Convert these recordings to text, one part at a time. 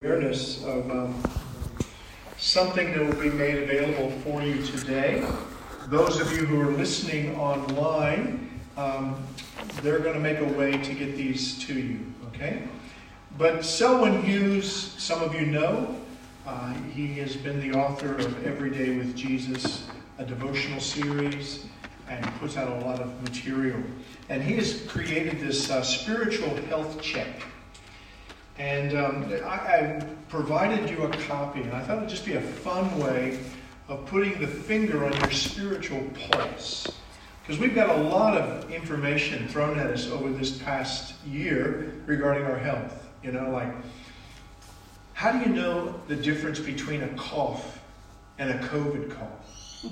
Awareness of something that will be made available for you today. Those of you who are listening online, they're going to make a way to get these to you, okay? But Selwyn Hughes, some of you know, he has been the author of Every Day with Jesus, a devotional series, and puts out a lot of material. And he has created this spiritual health check. And I provided you a copy, and I thought it would just be a fun way of putting the finger on your spiritual pulse. Because we've got a lot of information thrown at us over this past year regarding our health. You know, like, how do you know the difference between a cough and a COVID cough?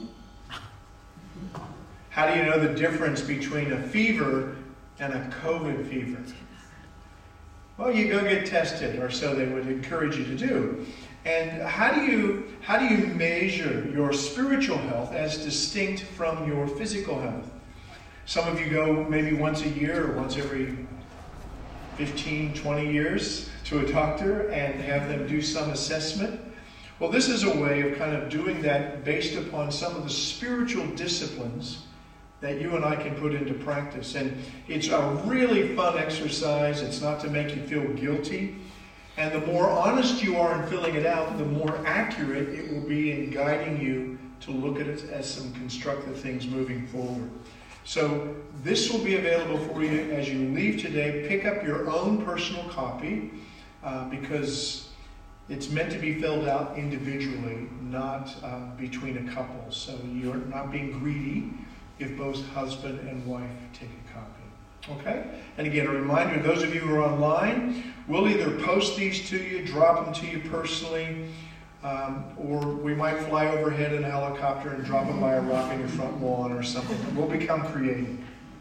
How do you know the difference between a fever and a COVID fever? Well, you go get tested, or so they would encourage you to do. And how do you measure your spiritual health as distinct from your physical health? Some of you go maybe once a year or once every 15, 20 years to a doctor and have them do some assessment. Well, this is a way of kind of doing that based upon some of the spiritual disciplines that you and I can put into practice. And it's a really fun exercise. It's not to make you feel guilty. And the more honest you are in filling it out, the more accurate it will be in guiding you to look at it as some constructive things moving forward. So this will be available for you as you leave today. Pick up your own personal copy because it's meant to be filled out individually, not between a couple. So you're not being greedy if both husband and wife take a copy. Okay? And again, a reminder, those of you who are online, we'll either post these to you, drop them to you personally, or we might fly overhead in a helicopter and drop them by a rock in your front lawn or something. We'll become creative.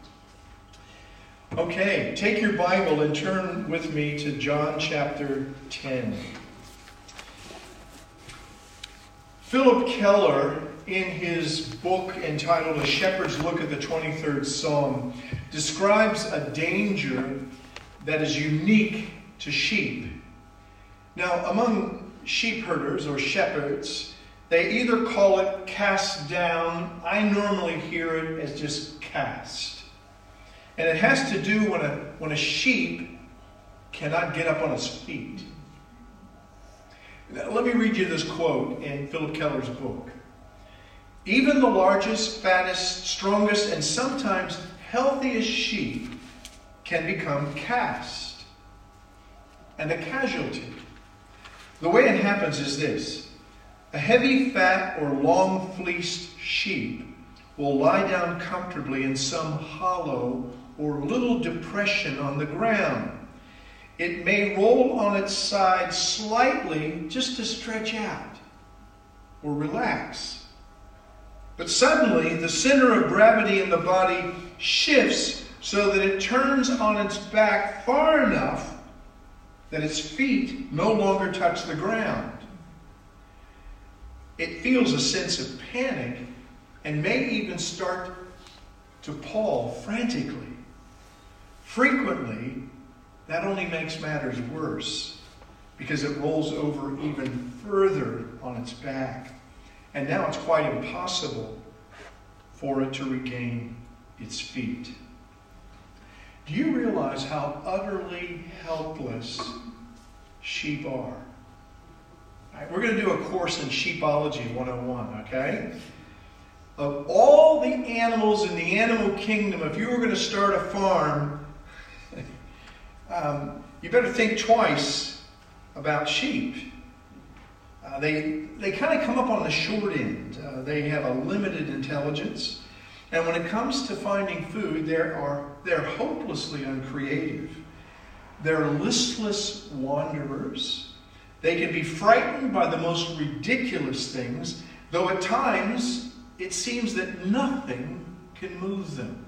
Okay, take your Bible and turn with me to John chapter 10. Philip Keller, in his book entitled A Shepherd's Look at the 23rd Psalm, describes a danger that is unique to sheep. Now, among sheep herders or shepherds, they either call it cast down. I normally hear it as just cast. And it has to do when a sheep cannot get up on its feet. Now, let me read you this quote in Philip Keller's book. Even the largest, fattest, strongest, and sometimes healthiest sheep can become cast and a casualty. The way it happens is this. A heavy, fat, or long-fleeced sheep will lie down comfortably in some hollow or little depression on the ground. It may roll on its side slightly just to stretch out or relax. But suddenly, the center of gravity in the body shifts so that it turns on its back far enough that its feet no longer touch the ground. It feels a sense of panic and may even start to paw frantically. Frequently, that only makes matters worse because it rolls over even further on its back. And now it's quite impossible for it to regain its feet. Do you realize how utterly helpless sheep are? All right, we're going to do a course in Sheepology 101, okay? Of all the animals in the animal kingdom, if you were going to start a farm, you better think twice about sheep. They kind of come up on the short end. They have a limited intelligence. And when it comes to finding food, they're hopelessly uncreative. They're listless wanderers. They can be frightened by the most ridiculous things, though at times it seems that nothing can move them.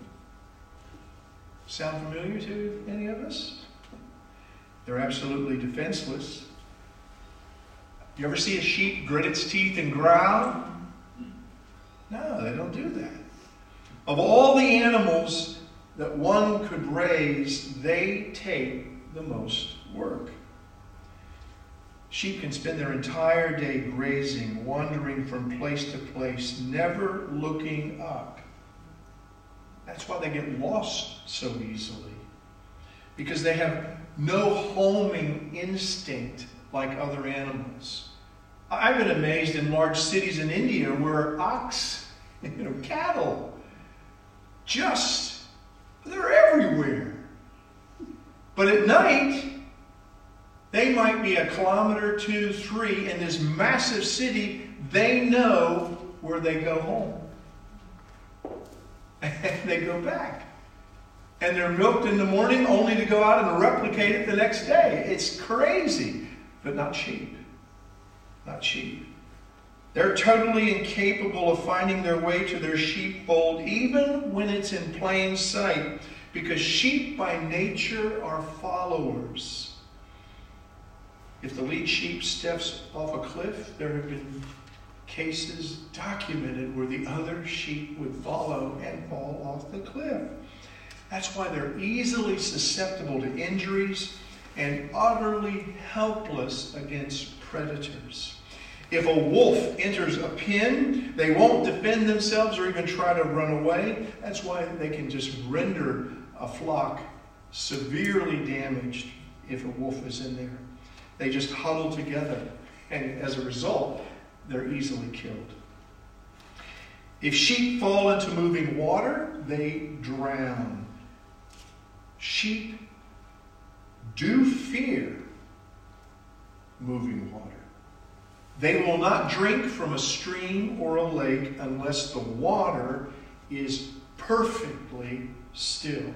Sound familiar to any of us? They're absolutely defenseless. You ever see a sheep grit its teeth and growl? No, they don't do that. Of all the animals that one could raise, they take the most work. Sheep can spend their entire day grazing, wandering from place to place, never looking up. That's why they get lost so easily, because they have no homing instinct like other animals. I've been amazed in large cities in India where cattle, they're everywhere. But at night, they might be 1 kilometer, 2, 3 in this massive city. They know where they go home. And they go back. And they're milked in the morning only to go out and replicate it the next day. It's crazy. But not sheep. Not sheep. They're totally incapable of finding their way to their sheepfold, even when it's in plain sight, because sheep by nature are followers. If the lead sheep steps off a cliff, there have been cases documented where the other sheep would follow and fall off the cliff. That's why they're easily susceptible to injuries and utterly helpless against predators. If a wolf enters a pen, they won't defend themselves or even try to run away. That's why they can just render a flock severely damaged if a wolf is in there. They just huddle together, and as a result, they're easily killed. If sheep fall into moving water, they drown. Sheep do fear moving water. They will not drink from a stream or a lake unless the water is perfectly still.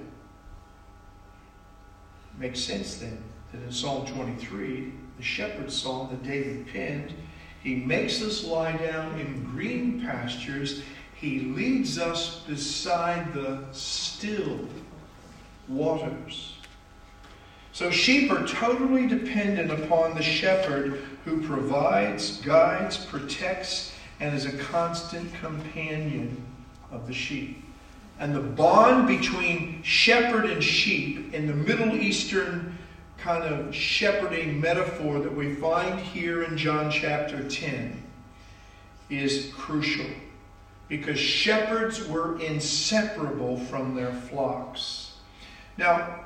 Makes sense then that in Psalm 23, the shepherd's psalm that David penned, he makes us lie down in green pastures. He leads us beside the still waters. So sheep are totally dependent upon the shepherd who provides, guides, protects, and is a constant companion of the sheep. And the bond between shepherd and sheep in the Middle Eastern kind of shepherding metaphor that we find here in John chapter 10 is crucial, because shepherds were inseparable from their flocks. Now,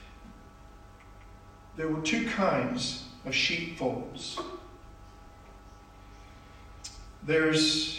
there were two kinds of sheepfolds. There's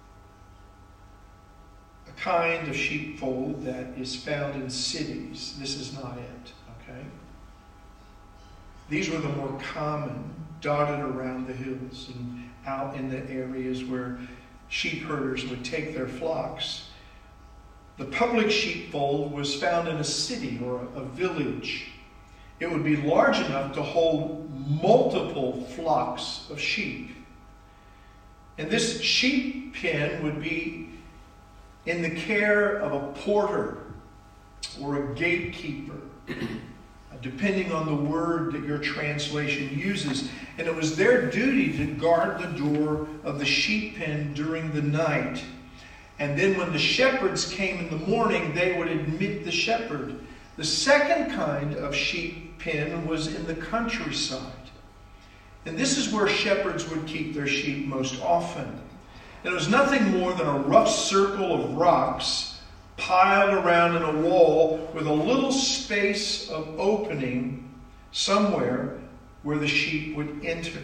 a kind of sheepfold that is found in cities. This is not it, okay? These were the more common, dotted around the hills and out in the areas where sheep herders would take their flocks. The public sheepfold was found in a city or a village. It would be large enough to hold multiple flocks of sheep. And this sheep pen would be in the care of a porter or a gatekeeper, depending on the word that your translation uses. And it was their duty to guard the door of the sheep pen during the night. And then when the shepherds came in the morning, they would admit the shepherd. The second kind of sheep pen was in the countryside. And this is where shepherds would keep their sheep most often. And it was nothing more than a rough circle of rocks piled around in a wall with a little space of opening somewhere where the sheep would enter.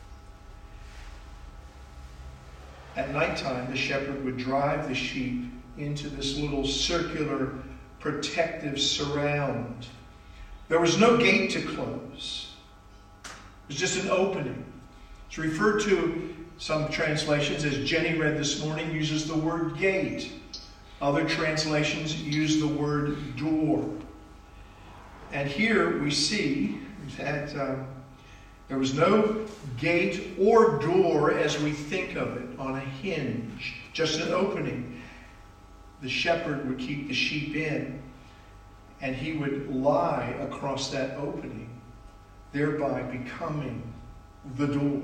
At nighttime, the shepherd would drive the sheep into this little circular protective surround. There was no gate to close. It was just an opening. It's referred to, some translations, as Jenny read this morning, uses the word gate. Other translations use the word door. And here we see that there was no gate or door as we think of it, on a hinge, just an opening. The shepherd would keep the sheep in, and he would lie across that opening, thereby becoming the door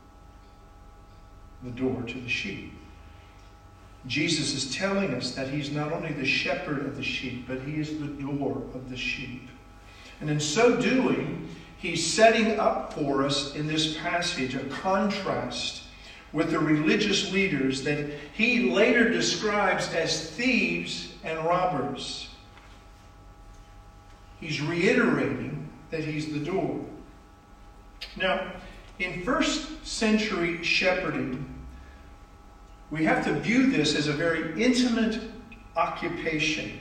to the sheep. Jesus is telling us that he's not only the shepherd of the sheep, but he is the door of the sheep. And in so doing, he's setting up for us in this passage a contrast with the religious leaders that he later describes as thieves and robbers. He's reiterating that he's the door. Now, in first century shepherding, we have to view this as a very intimate occupation.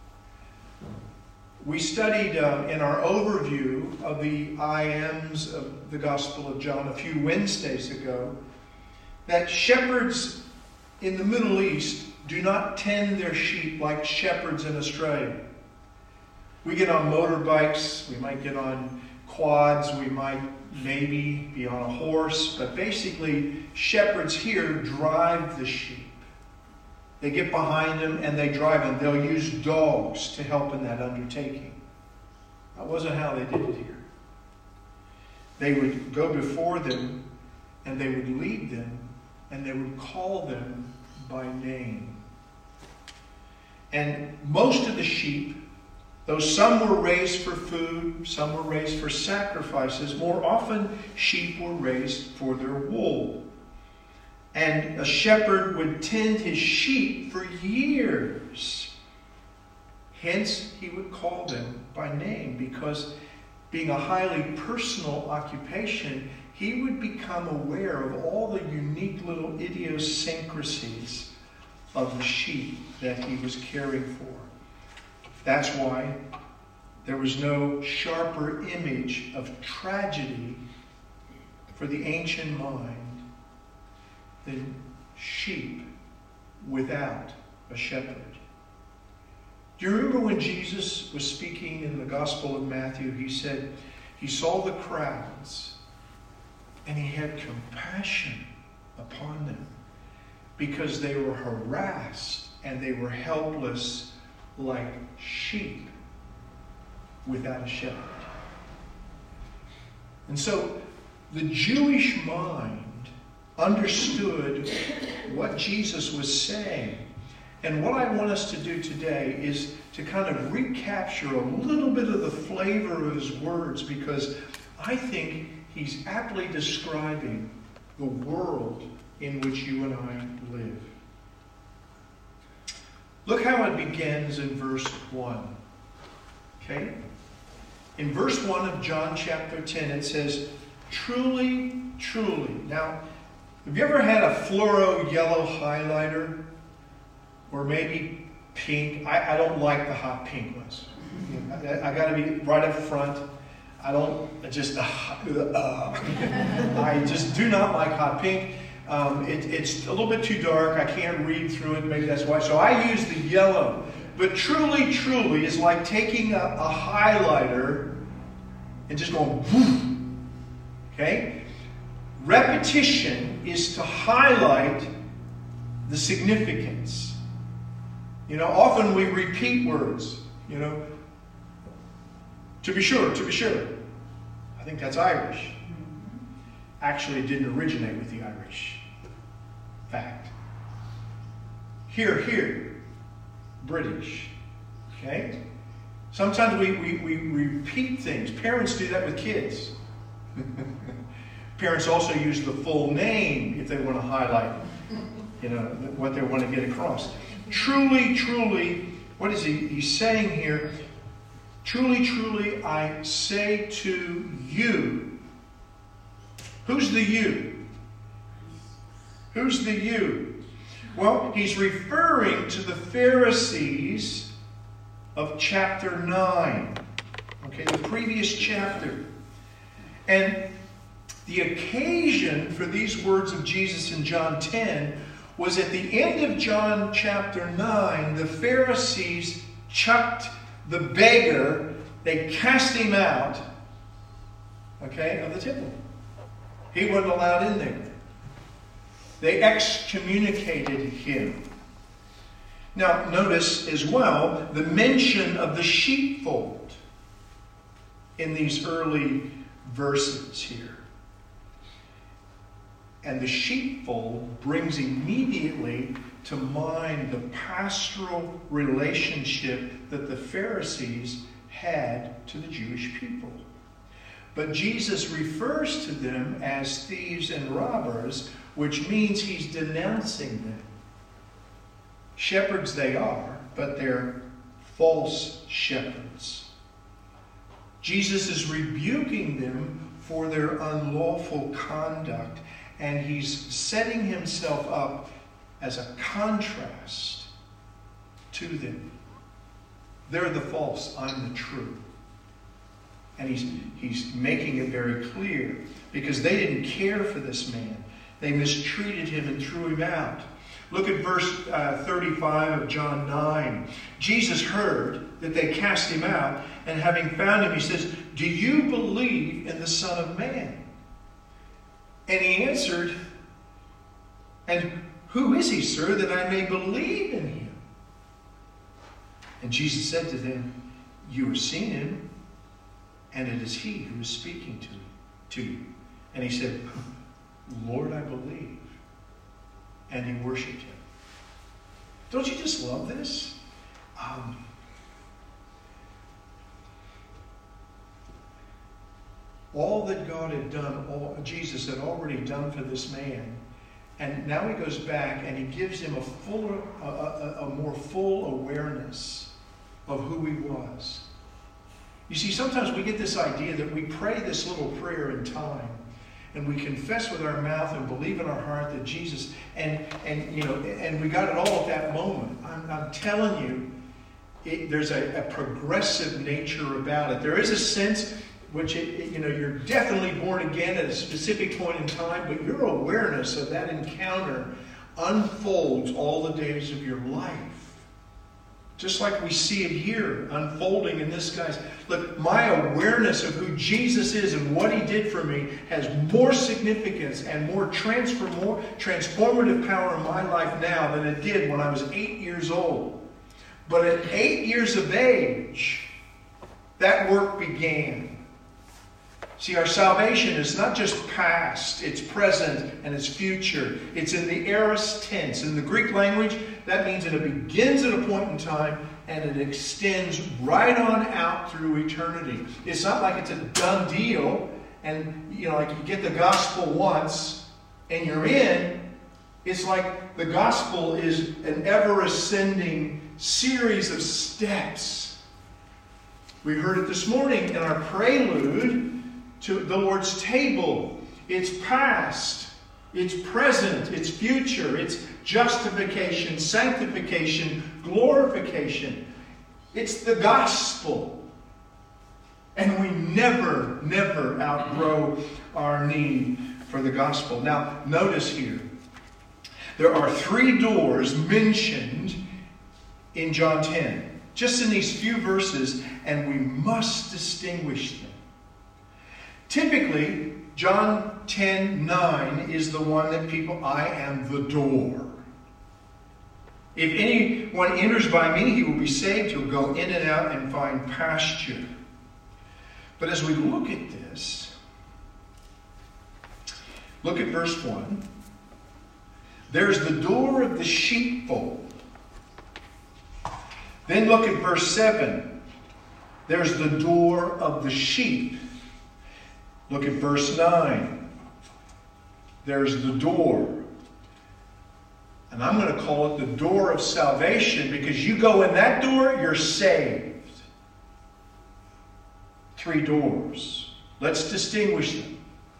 We studied in our overview of the I Ams of the Gospel of John a few Wednesdays ago that shepherds in the Middle East do not tend their sheep like shepherds in Australia. We get on motorbikes, we might get on quads, we might maybe be on a horse, but basically shepherds here drive the sheep. They get behind them and they drive them. They'll use dogs to help in that undertaking. That wasn't how they did it here. They would go before them and they would lead them and they would call them by name. And most of the sheep, though some were raised for food, some were raised for sacrifices, more often sheep were raised for their wool. And a shepherd would tend his sheep for years. Hence, he would call them by name, because being a highly personal occupation, he would become aware of all the unique little idiosyncrasies of the sheep that he was caring for. That's why there was no sharper image of tragedy for the ancient mind than sheep without a shepherd. Do you remember when Jesus was speaking in the Gospel of Matthew? He said he saw the crowds and he had compassion upon them because they were harassed and they were helpless like sheep without a shepherd. And so the Jewish mind understood what Jesus was saying. And what I want us to do today is to kind of recapture a little bit of the flavor of his words, because I think he's aptly describing the world in which you and I live. Look how it begins in verse 1. Okay? In verse 1 of John chapter 10, it says, "Truly, truly." Now, have you ever had a fluoro yellow highlighter? Or maybe pink? I don't like the hot pink ones. I got to be right up front. I just do not like hot pink. It's a little bit too dark. I can't read through it. Maybe that's why. So I use the yellow. But truly, truly is like taking a highlighter and just going boom. Okay? Repetition is to highlight the significance. You know, often we repeat words. You know, to be sure, to be sure. I think that's Irish. Actually, it didn't originate with the Irish. Fact. Here, here. British. Okay? Sometimes we repeat things. Parents do that with kids. Parents also use the full name if they want to highlight, you know, what they want to get across. Truly, truly, what is he's saying here? Truly, truly, I say to you. Who's the you? Who's the you? Well, he's referring to the Pharisees of chapter 9. Okay, the previous chapter. And the occasion for these words of Jesus in John 10 was at the end of John chapter 9, the Pharisees chucked the beggar, they cast him out, okay, of the temple. He wasn't allowed in there. They excommunicated him. Now, notice as well the mention of the sheepfold in these early verses here. And the sheepfold brings immediately to mind the pastoral relationship that the Pharisees had to the Jewish people. But Jesus refers to them as thieves and robbers, which means he's denouncing them. Shepherds they are, but they're false shepherds. Jesus is rebuking them for their unlawful conduct, and he's setting himself up as a contrast to them. They're the false, I'm the true. And he's making it very clear, because they didn't care for this man. They mistreated him and threw him out. Look at verse 35 of John 9. Jesus heard that they cast him out, and having found him, he says, "Do you believe in the Son of Man?" And he answered, "And who is he, sir, that I may believe in him?" And Jesus said to them, "You have seen him, and it is he who is speaking to you." And he said, "Lord, I believe." And he worshipped him. Don't you just love this? All that God had done, all Jesus had already done for this man, and now he goes back and he gives him a more full awareness of who he was. You see, sometimes we get this idea that we pray this little prayer in time, and we confess with our mouth and believe in our heart that Jesus, and we got it all at that moment. I'm telling you, there's a progressive nature about it. There is a sense which you're definitely born again at a specific point in time, but your awareness of that encounter unfolds all the days of your life. Just like we see it here unfolding in this guy's. Look, my awareness of who Jesus is and what he did for me has more significance and more transformative power in my life now than it did when I was 8 years old. But at 8 years of age, that work began. See, our salvation is not just past, it's present and it's future. It's in the aorist tense. In the Greek language, that means that it begins at a point in time and it extends right on out through eternity. It's not like it's a done deal and, like you get the gospel once and you're in. It's like the gospel is an ever-ascending series of steps. We heard it this morning in our prelude to the Lord's table. It's past, it's present, it's future, it's justification, sanctification, glorification. It's the gospel. And we never outgrow our need for the gospel. Now, notice here, there are 3 doors mentioned in John 10, just in these few verses, and we must distinguish them. Typically, John 10:9 is the one that I am the door. If anyone enters by me, he will be saved. He'll go in and out and find pasture. But as we look at this, look at verse 1. There's the door of the sheepfold. Then look at verse 7. There's the door of the sheep. Look at verse 9. There's the door. And I'm going to call it the door of salvation, because you go in that door, you're saved. 3 doors. Let's distinguish them.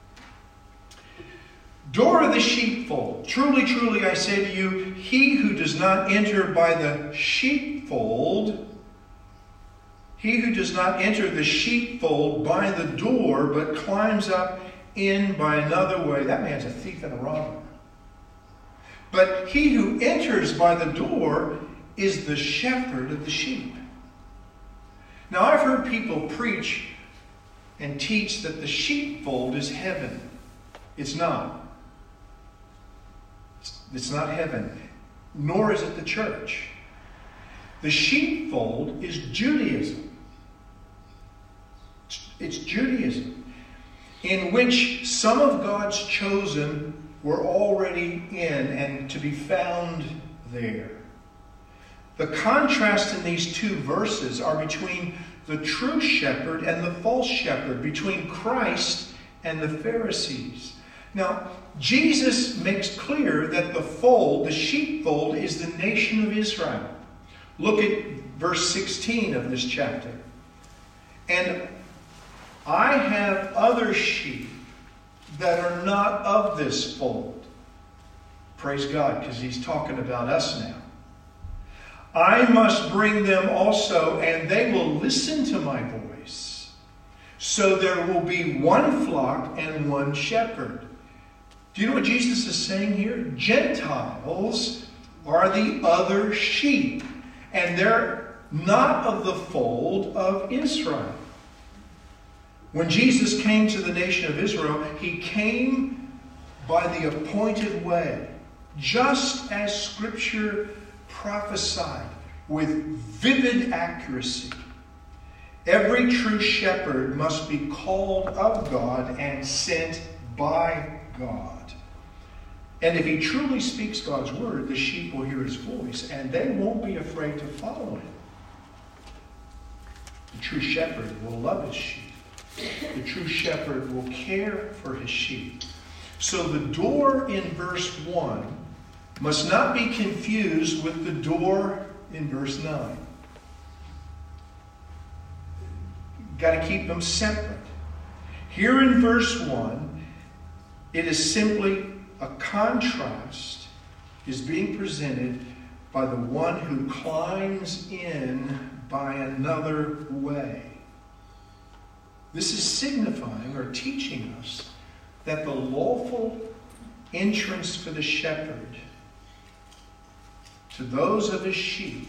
Door of the sheepfold. Truly, truly, I say to you, he who does not enter by the sheepfold, he who does not enter the sheepfold by the door, but climbs up in by another way, that man's a thief and a robber. But he who enters by the door is the shepherd of the sheep. Now, I've heard people preach and teach that the sheepfold is heaven. It's not. It's not heaven, nor is it the church. The sheepfold is Judaism. It's Judaism, in which some of God's chosen were already in and to be found there. The contrast in these 2 verses are between the true shepherd and the false shepherd, between Christ and the Pharisees. Now, Jesus makes clear that the fold, the sheepfold, is the nation of Israel. Look at verse 16 of this chapter. And I have other sheep that are not of this fold. Praise God, because he's talking about us now. I must bring them also, and they will listen to my voice. So there will be one flock and one shepherd. Do you know what Jesus is saying here? Gentiles are the other sheep, and they're not of the fold of Israel. When Jesus came to the nation of Israel, he came by the appointed way, just as Scripture prophesied with vivid accuracy. Every true shepherd must be called of God and sent by God. And if he truly speaks God's word, the sheep will hear his voice, and they won't be afraid to follow him. The true shepherd will love his sheep. The true shepherd will care for his sheep. So the door in verse 1 must not be confused with the door in verse 9. Got to keep them separate. Here in verse 1, it is simply a contrast is being presented by the one who climbs in by another way. This is signifying or teaching us that the lawful entrance for the shepherd to those of his sheep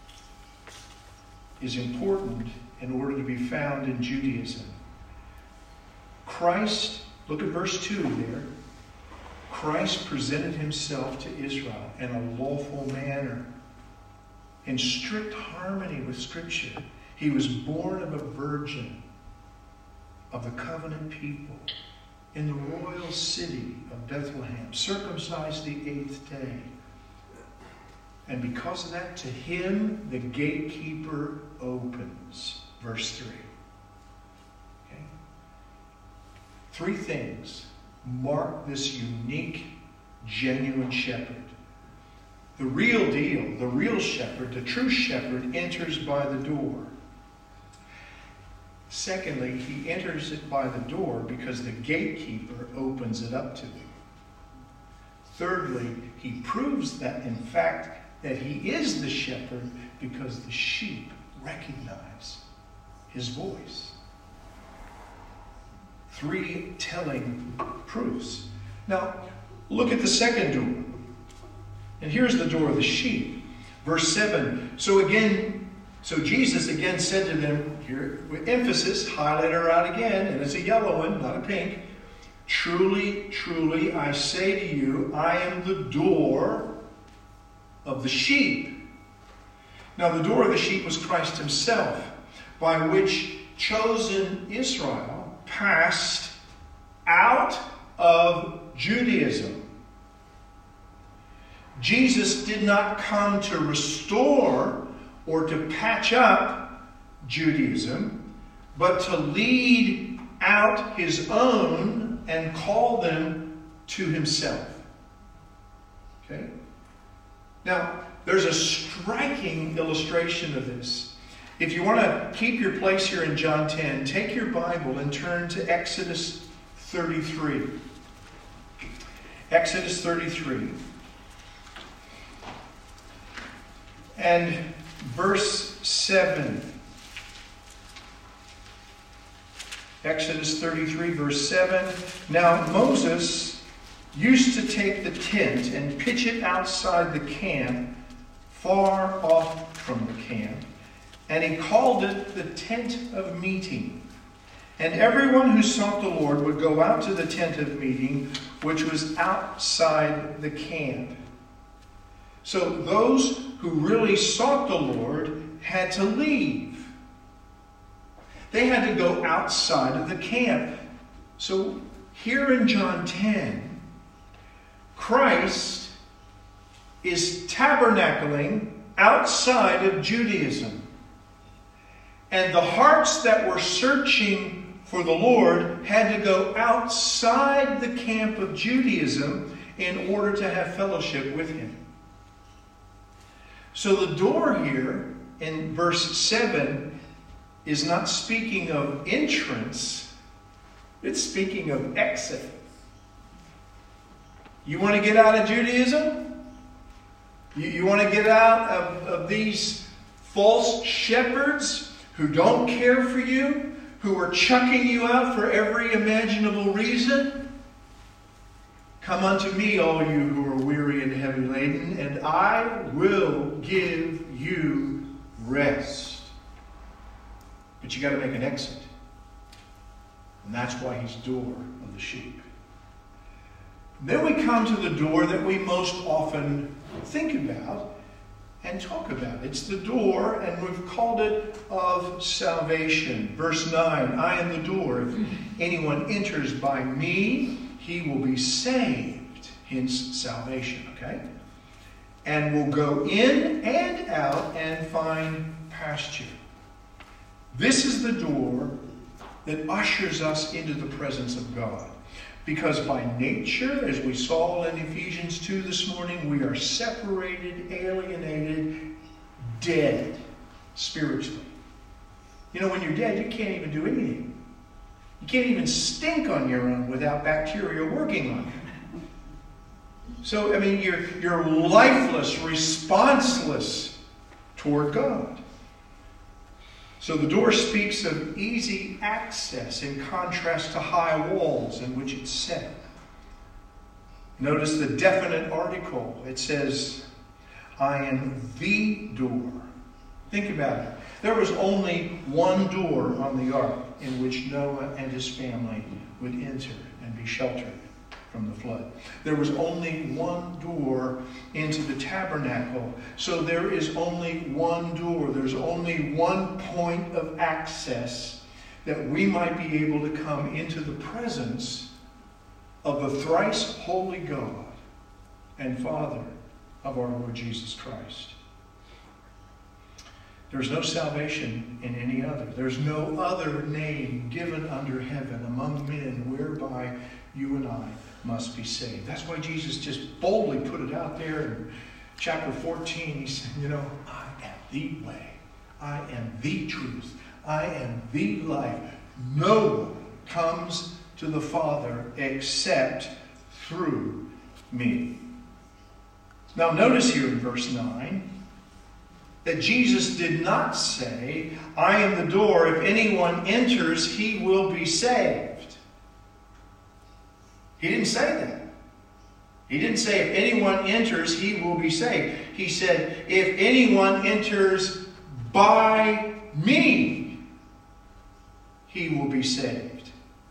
is important in order to be found in Judaism. Christ, look at verse 2 there. Christ presented himself to Israel in a lawful manner, in strict harmony with Scripture. He was born of a virgin, of the covenant people, in the royal city of Bethlehem, circumcised the 8th day. And because of that, to him the gatekeeper opens. Verse 3. Okay? 3 things mark this unique, genuine shepherd. The real deal, the real shepherd, the true shepherd, enters by the door. Secondly, he enters it by the door because the gatekeeper opens it up to him. Thirdly, he proves that, in fact, that he is the shepherd because the sheep recognize his voice. 3 telling proofs. Now, look at the second door. And here's the door of the sheep. Verse 7. So Jesus again said to them, here with emphasis, highlight her out again, and it's a yellow one, not a pink. Truly, truly, I say to you, I am the door of the sheep. Now, the door of the sheep was Christ himself, by which chosen Israel passed out of Judaism. Jesus did not come to restore or to patch up Judaism, but to lead out his own and call them to himself. Okay? Now, there's a striking illustration of this. If you want to keep your place here in John 10, take your Bible and turn to Exodus 33. Exodus 33. And verse 7. Exodus 33, verse 7. Now Moses used to take the tent and pitch it outside the camp, far off from the camp, and he called it the tent of meeting. And everyone who sought the Lord would go out to the tent of meeting, which was outside the camp. So those who really sought the Lord had to leave. They had to go outside of the camp. So here in John 10, Christ is tabernacling outside of Judaism. And the hearts that were searching for the Lord had to go outside the camp of Judaism in order to have fellowship with Him. So the door here in verse 7 is not speaking of entrance, it's speaking of exit. You want to get out of Judaism? You want to get out of these false shepherds who don't care for you, who are chucking you out for every imaginable reason? Come unto me, all you who are weary and heavy laden, and I will give you rest. But you got to make an exit. And that's why He's door of the sheep. Then we come to the door that we most often think about and talk about. It's the door, and we've called it of salvation. Verse 9, I am the door. If anyone enters by me, he will be saved. Hence salvation, okay? And will go in and out and find pasture. This is the door that ushers us into the presence of God. Because by nature, as we saw in Ephesians 2 this morning, we are separated, alienated, dead spiritually. You know, when you're dead, you can't even do anything. You can't even stink on your own without bacteria working on you. So, I mean, you're lifeless, responseless toward God. So the door speaks of easy access in contrast to high walls in which it's set. Notice the definite article. It says, I am the door. Think about it. There was only one door on the ark in which Noah and his family would enter and be sheltered from the flood. There was only one door into the tabernacle. So there is only one door. There's only one point of access that we might be able to come into the presence of the thrice holy God and Father of our Lord Jesus Christ. There's no salvation in any other. There's no other name given under heaven among men whereby you and I must be saved. That's why Jesus just boldly put it out there in chapter 14. He said, you know, I am the way. I am the truth. I am the life. No one comes to the Father except through me. Now notice here in verse 9 that Jesus did not say, I am the door. If anyone enters, he will be saved. He didn't say that. He didn't say, if anyone enters, he will be saved. He said, if anyone enters by me, he will be saved.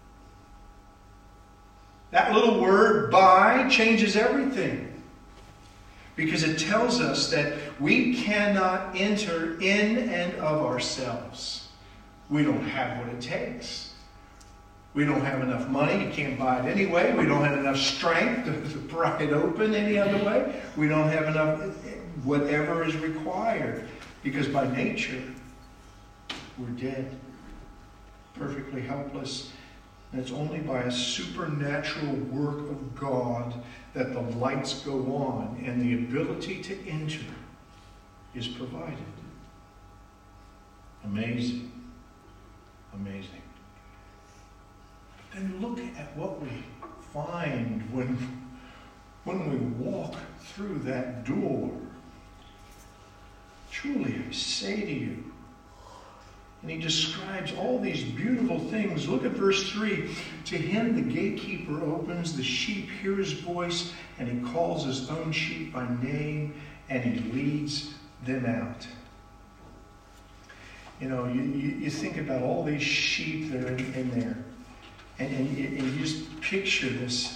That little word, by, changes everything. Because it tells us that we cannot enter in and of ourselves. We don't have what it takes. We don't have enough money. You can't buy it anyway. We don't have enough strength to pry it open any other way. We don't have enough, whatever is required. Because by nature, we're dead. Perfectly helpless. And it's only by a supernatural work of God that the lights go on and the ability to enter is provided. Amazing. Amazing. Then look at what we find when we walk through that door. Truly, I say to you, and he describes all these beautiful things. Look at verse 3. To him the gatekeeper opens, the sheep hear his voice, and he calls his own sheep by name, and he leads them out. You know, you think about all these sheep that are in there, and you just picture this,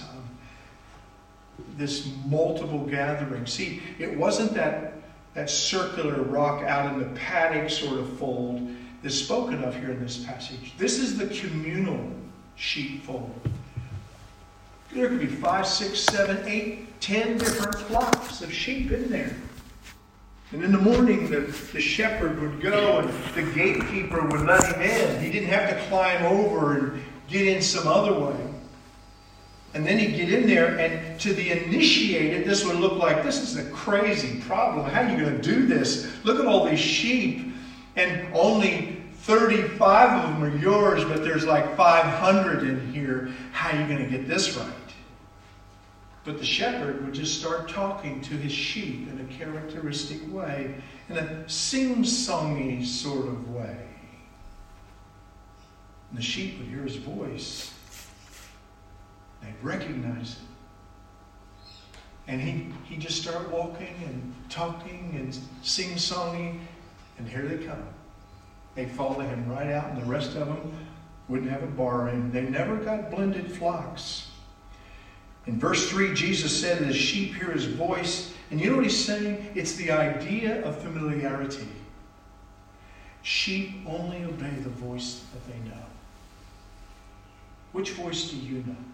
this multiple gathering. See, it wasn't that circular rock out in the paddock sort of fold is spoken of here in this passage. This is the communal sheepfold. There could be 5, 6, 7, 8, 10 different flocks of sheep in there. And in the morning, the shepherd would go and the gatekeeper would let him in. He didn't have to climb over and get in some other way. And then he'd get in there, and to the initiated, this would look like, this is a crazy problem. How are you going to do this? Look at all these sheep, and only 35 of them are yours, but there's like 500 in here. How are you going to get this right? But the shepherd would just start talking to his sheep in a characteristic way, in a sing-songy sort of way. And the sheep would hear his voice. They'd recognize him. And he'd just start walking and talking and sing-songing, and here they come. They'd follow him right out, and the rest of them wouldn't have a bar in. They never got blended flocks. In verse 3, Jesus said, the sheep hear his voice. And you know what he's saying? It's the idea of familiarity. Sheep only obey the voice that they know. Which voice do you know?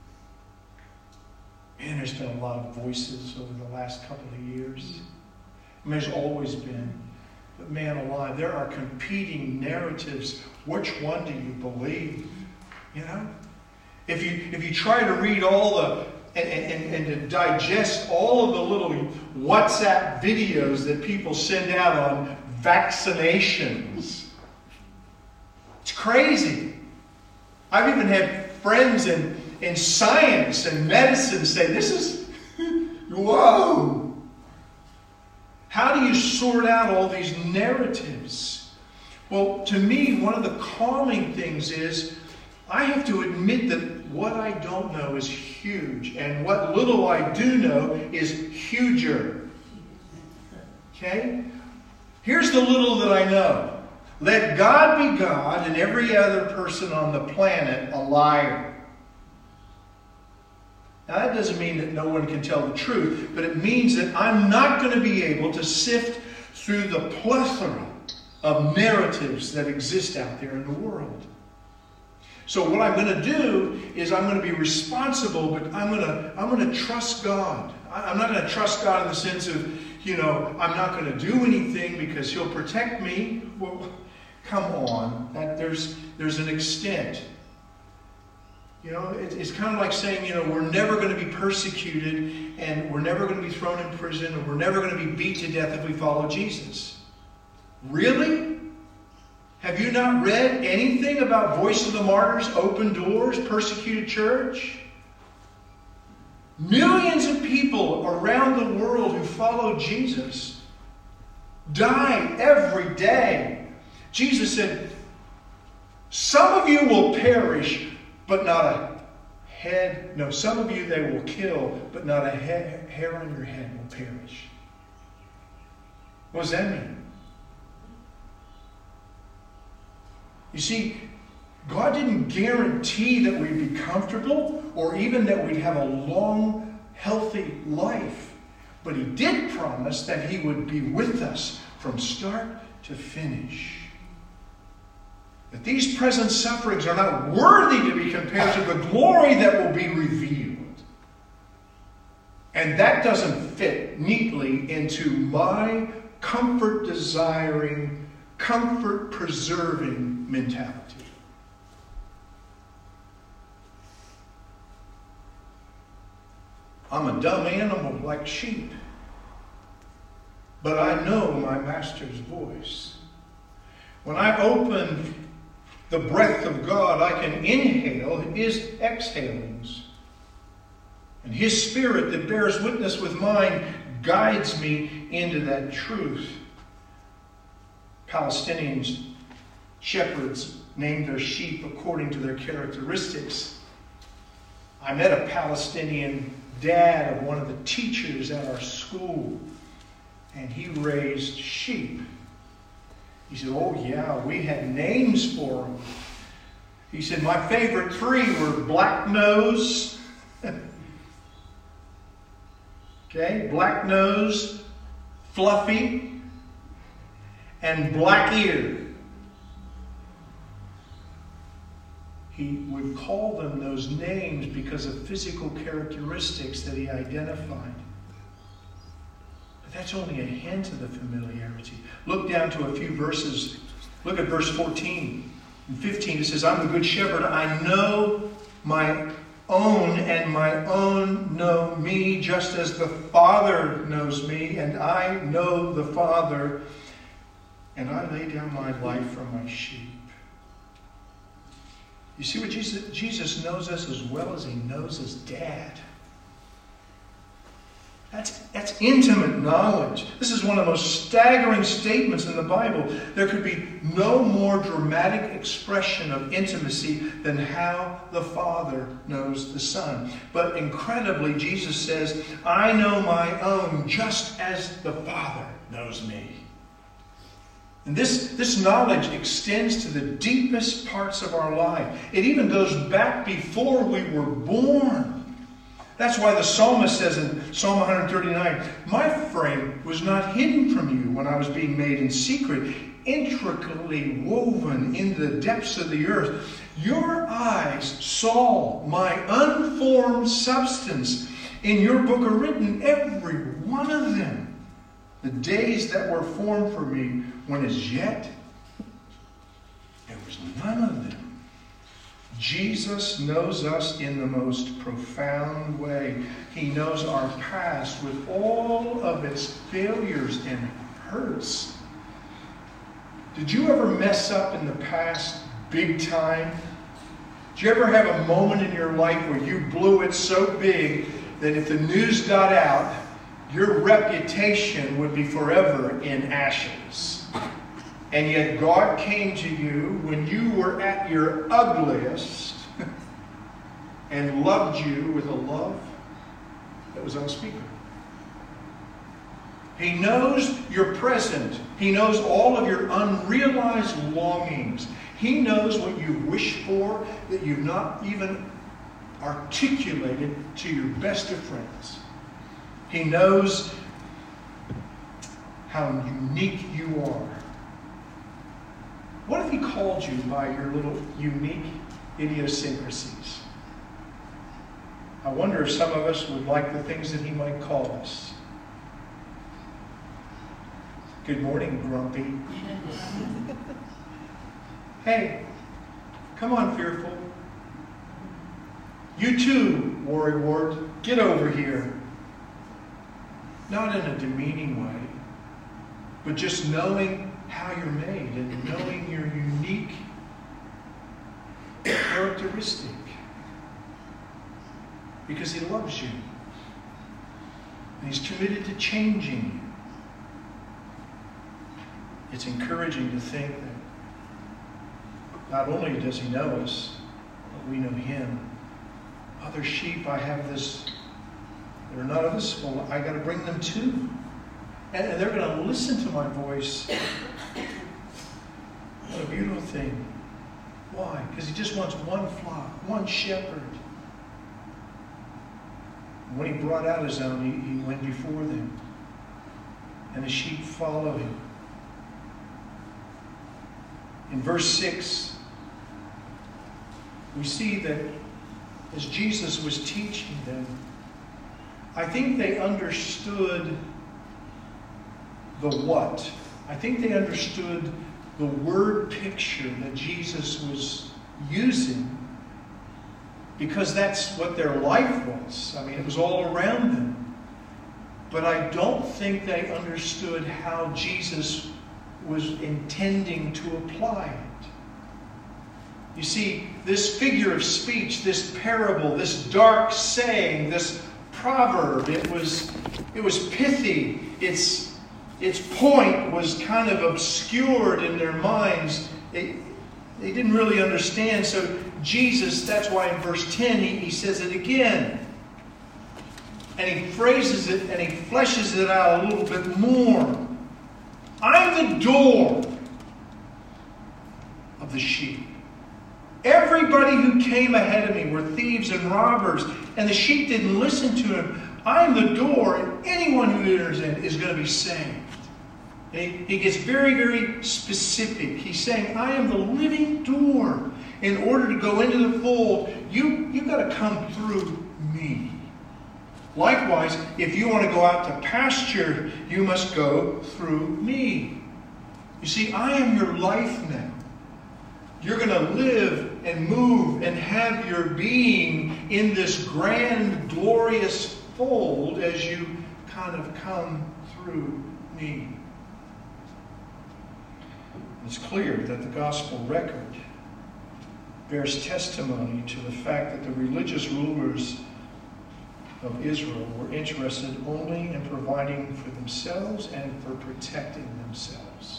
Man, there's been a lot of voices over the last couple of years. I mean, there's always been. But man alive, there are competing narratives. Which one do you believe? You know? If you try to read all the and to digest all of the little WhatsApp videos that people send out on vaccinations, it's crazy. I've even had friends in science and medicine say, this is, whoa. How do you sort out all these narratives? Well, to me, one of the calming things is I have to admit that what I don't know is huge, and what little I do know is huger. Okay? Here's the little that I know. Let God be God and every other person on the planet a liar. Now that doesn't mean that no one can tell the truth, but it means that I'm not going to be able to sift through the plethora of narratives that exist out there in the world. So what I'm going to do is I'm going to be responsible, but I'm going to trust God. I'm not going to trust God in the sense of, I'm not going to do anything because He'll protect me. Well, come on. There's an extent. It's kind of like saying, we're never going to be persecuted, and we're never going to be thrown in prison, and we're never going to be beat to death if we follow Jesus. Really? Have you not read anything about Voice of the Martyrs, Open Doors, Persecuted Church? Millions of people around the world who follow Jesus die every day. Jesus said, some of you will perish, but not a head. No, some of you they will kill, but not a hair on your head will perish. What does that mean? You see, God didn't guarantee that we'd be comfortable or even that we'd have a long, healthy life. But He did promise that He would be with us from start to finish. That these present sufferings are not worthy to be compared to the glory that will be revealed. And that doesn't fit neatly into my comfort-desiring, comfort-preserving mentality. I'm a dumb animal like sheep, but I know my Master's voice. When I open the breath of God, I can inhale His exhalings. And His Spirit that bears witness with mine guides me into that truth. Palestinians, shepherds, named their sheep according to their characteristics. I met a Palestinian dad of one of the teachers at our school, and he raised sheep. He said, oh yeah, we had names for them. He said, my favorite three were Black Nose, okay, Black Nose, Fluffy, and Black Ear. He would call them those names because of physical characteristics that he identified. But that's only a hint of the familiarity. Look down to a few verses. Look at verse 14 and 15. It says, I'm the good shepherd. I know my own, and my own know me, just as the Father knows me, and I know the Father, and I lay down my life for my sheep. You see what Jesus knows us as well as he knows his dad. That's intimate knowledge. This is one of the most staggering statements in the Bible. There could be no more dramatic expression of intimacy than how the Father knows the Son. But incredibly, Jesus says, I know my own just as the Father knows me. And this knowledge extends to the deepest parts of our life. It even goes back before we were born. That's why the psalmist says in Psalm 139, my frame was not hidden from you when I was being made in secret, intricately woven in the depths of the earth. Your eyes saw my unformed substance. In your book are written, every one of them, the days that were formed for me, when as yet there was none of them. Jesus knows us in the most profound way. He knows our past with all of its failures and hurts. Did you ever mess up in the past big time? Did you ever have a moment in your life where you blew it so big that if the news got out, your reputation would be forever in ashes? And yet God came to you when you were at your ugliest and loved you with a love that was unspeakable. He knows your present. He knows all of your unrealized longings. He knows what you wish for that you've not even articulated to your best of friends. He knows how unique you are. What if he called you by your little unique idiosyncrasies? I wonder if some of us would like the things that he might call us. Good morning, Grumpy. Hey, come on, Fearful. You too, Worry Ward, get over here. Not in a demeaning way, but just knowing how you're made and knowing your unique characteristic. Because he loves you. And he's committed to changing you. It's encouraging to think that not only does he know us, but we know him. Other sheep I have this, they're not of this fold. I got to bring them too. And they're going to listen to my voice. What a beautiful thing. Why? Because he just wants one flock, one shepherd. And when he brought out his own, he went before them. And the sheep follow him. In verse 6, we see that as Jesus was teaching them, I think they understood the what. I think they understood the word picture that Jesus was using, because that's what their life was. I mean, it was all around them. But I don't think they understood how Jesus was intending to apply it. You see, this figure of speech, this parable, this dark saying, this proverb, it was pithy. Its point was kind of obscured in their minds. They didn't really understand. So Jesus, that's why in verse 10 he says it again. And he phrases it and he fleshes it out a little bit more. I'm the door of the sheep. Everybody who came ahead of me were thieves and robbers, and the sheep didn't listen to him. I'm the door, and anyone who enters in is going to be saved. And he gets very, very specific. He's saying, I am the living door. In order to go into the fold, you've got to come through me. Likewise, if you want to go out to pasture, you must go through me. You see, I am your life now. You're going to live and move and have your being in this grand, glorious fold as you kind of come through me. It's clear that the gospel record bears testimony to the fact that the religious rulers of Israel were interested only in providing for themselves and for protecting themselves.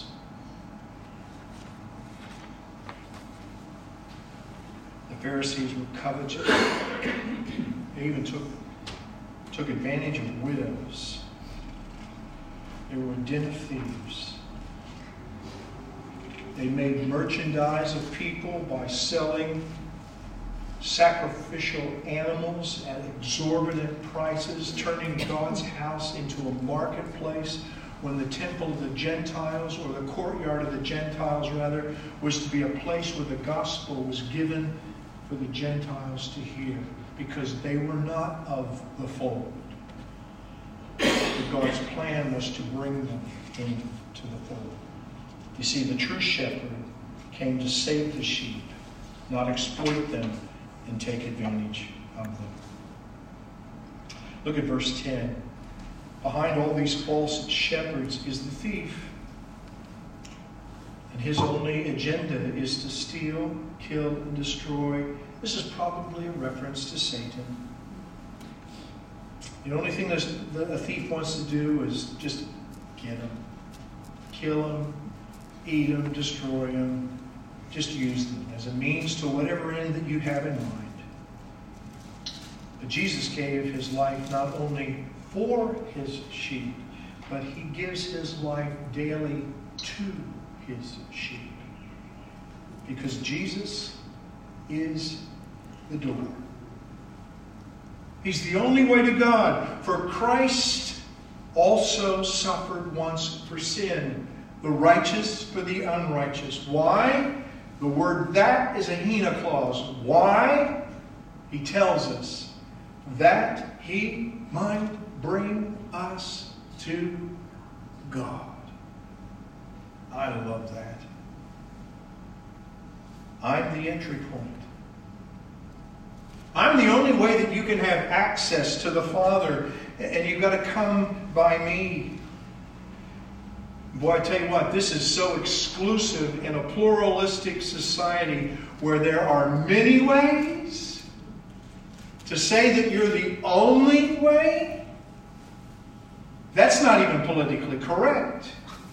The Pharisees were covetous. They even took advantage of widows. They were a den of thieves. They made merchandise of people by selling sacrificial animals at exorbitant prices, turning God's house into a marketplace when the temple of the Gentiles, or the courtyard of the Gentiles rather, was to be a place where the gospel was given for the Gentiles to hear, because they were not of the fold. But God's plan was to bring them into the fold. You see, the true shepherd came to save the sheep, not exploit them and take advantage of them. Look at verse 10. Behind all these false shepherds is the thief. And his only agenda is to steal, kill, and destroy. This is probably a reference to Satan. The only thing a thief wants to do is just get him. Kill him, eat them, destroy them, just use them as a means to whatever end that you have in mind. But Jesus gave his life not only for his sheep, but he gives his life daily to his sheep. Because Jesus is the door. He's the only way to God. For Christ also suffered once for sin, the righteous for the unrighteous. Why? The word "that" is a hina clause. Why? He tells us that he might bring us to God. I love that. I'm the entry point. I'm the only way that you can have access to the Father, and you've got to come by me. Boy, I tell you what, this is so exclusive in a pluralistic society where there are many ways. To say that you're the only way, that's not even politically correct.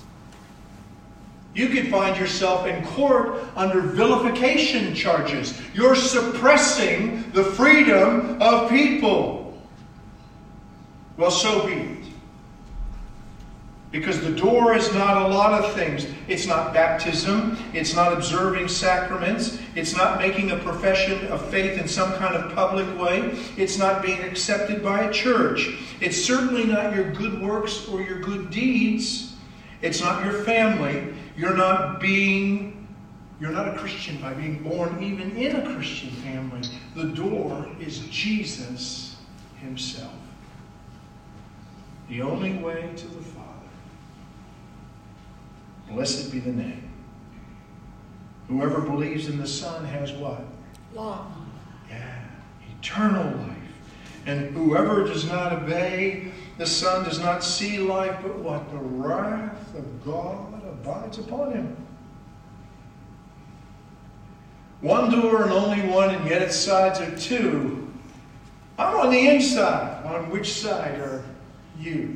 You could find yourself in court under vilification charges. You're suppressing the freedom of people. Well, so be it. Because the door is not a lot of things. It's not baptism. It's not observing sacraments. It's not making a profession of faith in some kind of public way. It's not being accepted by a church. It's certainly not your good works or your good deeds. It's not your family. You're not a Christian by being born even in a Christian family. The door is Jesus himself. The only way to the Father. Blessed be the name. Whoever believes in the Son has what? Life. Yeah, eternal life. And whoever does not obey the Son does not see life, but what? The wrath of God abides upon him. One door and only one, and yet its sides are two. I'm on the inside. On which side are you?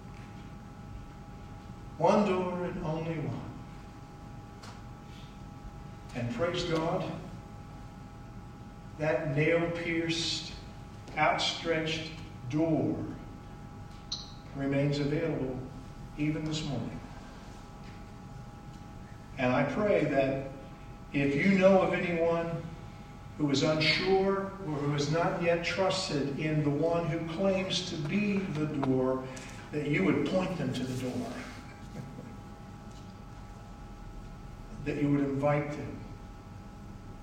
One door and only one. And praise God, that nail-pierced, outstretched door remains available even this morning. And I pray that if you know of anyone who is unsure or who has not yet trusted in the one who claims to be the door, that you would point them to the door. That you would invite them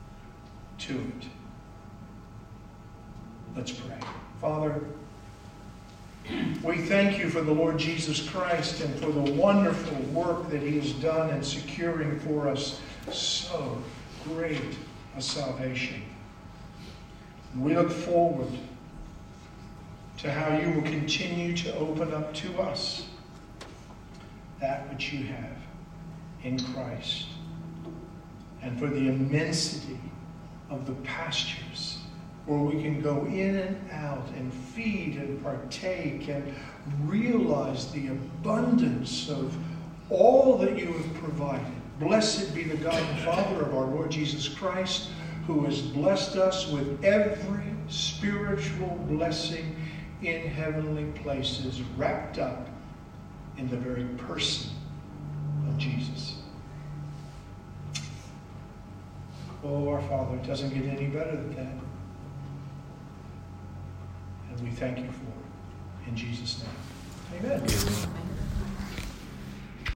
to it. Let's pray. Father, We thank you for the Lord Jesus Christ and for the wonderful work that he has done in securing for us so great a salvation. We look forward to how you will continue to open up to us that which you have in Christ, and for the immensity of the pastures where we can go in and out and feed and partake and realize the abundance of all that you have provided. Blessed be the God and Father of our Lord Jesus Christ, who has blessed us with every spiritual blessing in heavenly places, wrapped up in the very person of Jesus. Oh, our Father, it doesn't get any better than that. And we thank you for it. In Jesus' name, amen.